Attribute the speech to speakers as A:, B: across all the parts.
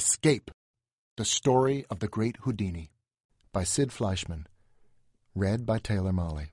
A: Escape, the story of the great Houdini, by Sid Fleischman. Read by Taylor Mawley.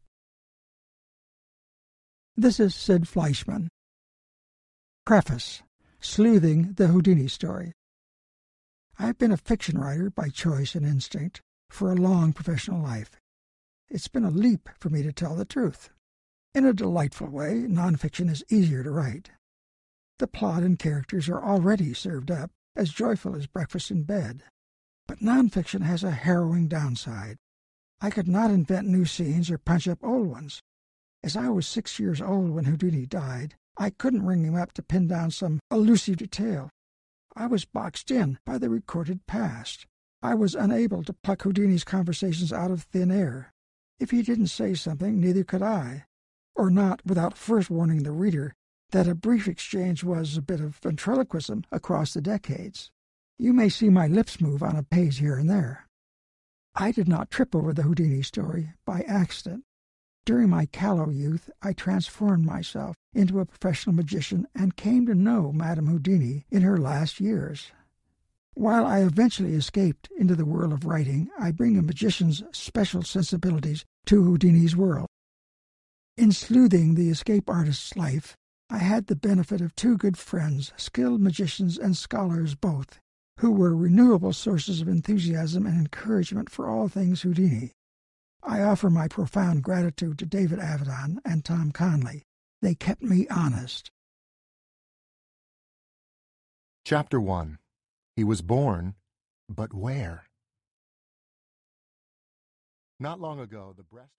B: This is Sid Fleischman. Preface: Sleuthing the Houdini Story. I've been a fiction writer by choice and instinct for a long professional life. It's been a leap for me to tell the truth. In a delightful way, nonfiction is easier to write. The plot and characters are already served up, as joyful as breakfast in bed. But nonfiction has a harrowing downside. I could not invent new scenes or punch up old ones. As I was 6 years old when Houdini died, I couldn't ring him up to pin down some elusive detail. I was boxed in by the recorded past. I was unable to pluck Houdini's conversations out of thin air. If he didn't say something, neither could I, or not without first warning the reader that a brief exchange was a bit of ventriloquism across the decades. You may see my lips move on a page here and there. I did not trip over the Houdini story by accident. During my callow youth, I transformed myself into a professional magician and came to know Madame Houdini in her last years. While I eventually escaped into the world of writing, I bring a magician's special sensibilities to Houdini's world. In sleuthing the escape artist's life, I had the benefit of two good friends, skilled magicians and scholars both, who were renewable sources of enthusiasm and encouragement for all things Houdini. I offer my profound gratitude to David Avedon and Tom Conley. They kept me honest.
A: Chapter 1. He was born, but where? Not long ago, the breast